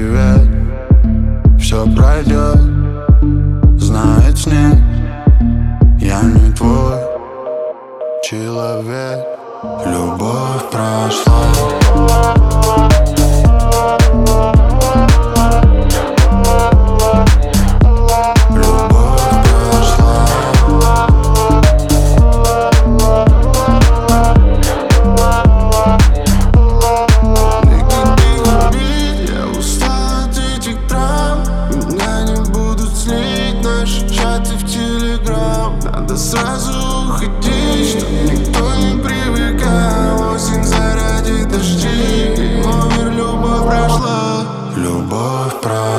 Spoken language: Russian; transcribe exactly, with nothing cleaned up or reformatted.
привет. Все пройдет, знает снег. Я не твой человек. Любовь прошла. Надо сразу уходить, чтоб никто не привыкал. Осень заради дождей. Номер любовь прошла. Любовь прошла.